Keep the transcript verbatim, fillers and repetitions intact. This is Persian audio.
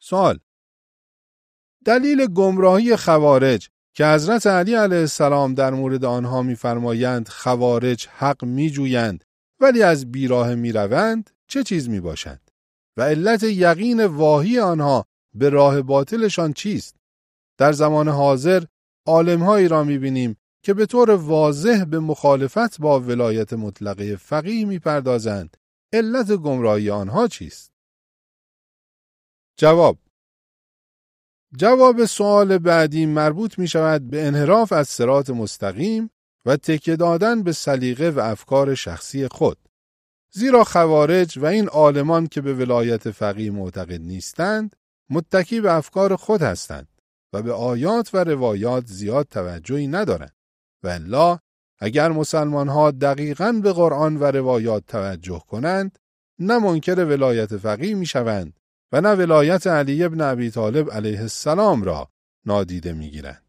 سوال: دلیل گمراهی خوارج که حضرت علی علیه السلام در مورد آنها می‌فرمایند خوارج حق می‌جویند ولی از بیراه می‌روند چه چیز می‌باشد؟ و علت یقین واهی آنها به راه باطلشان چیست؟ در زمان حاضر عالم‌هایی را می‌بینیم که به طور واضح به مخالفت با ولایت مطلقه فقیه می‌پردازند. علت گمراهی آنها چیست؟ جواب: جواب سوال بعدی مربوط می شود به انحراف از صراط مستقیم و تکیه دادن به سلیقه و افکار شخصی خود. زیرا خوارج و این عالمان که به ولایت فقیه معتقد نیستند، متکی به افکار خود هستند و به آیات و روایات زیاد توجهی ندارند. و الا اگر مسلمان ها دقیقاً به قرآن و روایات توجه کنند، نه منکر ولایت فقیه می شوند و نه ولایت علی ابن ابی طالب علیه السلام را نادیده می گیرند.